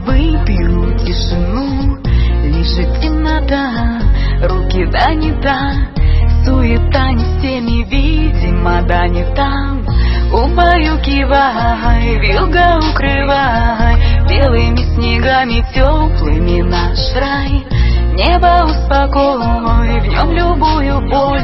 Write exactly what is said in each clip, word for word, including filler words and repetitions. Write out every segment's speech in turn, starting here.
выпью тишину. Лежит темнота, руки да не та, суета не с теми, видимо, да не там. Убаюкивай, вьюга укрывай белыми снегами теплыми наш рай. Небо успокой, в нем любую боль.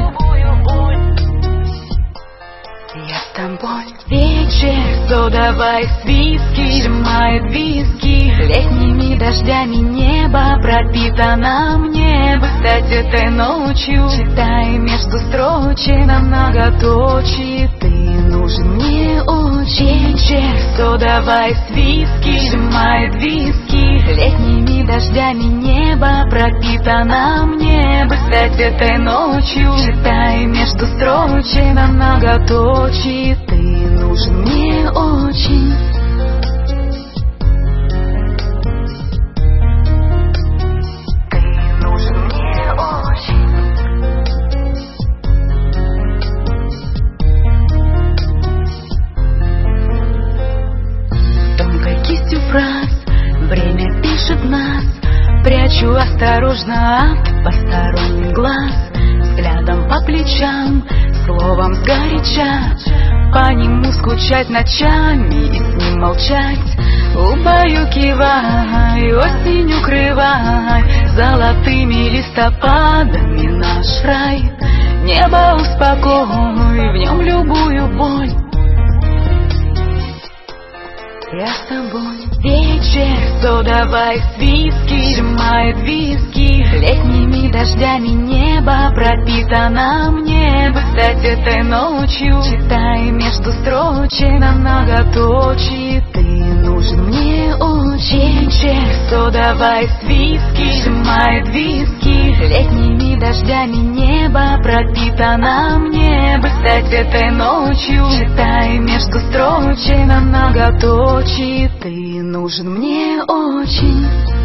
Я с тобой. Вечер, содовой виски, сжимает виски. Летними дождями небо пропитано мне бы стать этой ночью. Читай между строчек на многоточие, ты нужен мне очень. Вечер, содовой виски, сжимает виски. Летними дождями небо пропитано мне бы стать этой ночью. Читай между строчек на многоточие, ты нужен мне очень. Ты нужен мне очень. Тонкой кистью фраз время пишет нас. Прячу осторожно от посторонних глаз. Взглядом по плечам, словом сгоряча, по нему скучать ночами и с ним молчать. Убаюкивай, осень укрывай золотыми листопадами наш рай. Небо успокой, в нем любую боль. Я с тобой. Вечер, содовой виски, сжимает виски. Летними дождями небо пропитано мне бы стать этой ночью. Читай между строчек на многоточие, ты нужен мне очень. Вечер, содовой виски, сжимает виски. Летними дождями небо пропитано мне бы стать этой ночью. Читай между строчек на многоточие, ты нужен мне очень.